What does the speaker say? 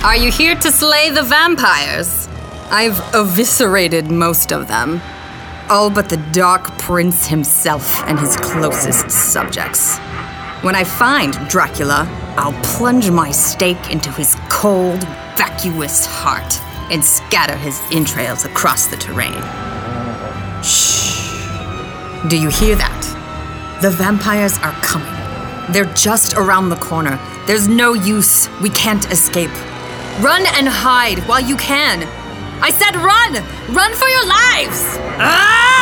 Are you here to slay the vampires? I've eviscerated most of them. All but the Dark Prince himself and his closest subjects. When I find Dracula, I'll plunge my stake into his cold, vacuous heart and scatter his entrails across the terrain. Shh. Do you hear that? The vampires are coming. They're just around the corner. There's no use. We can't escape. Run and hide while you can. I said run! Run for your lives! Ah!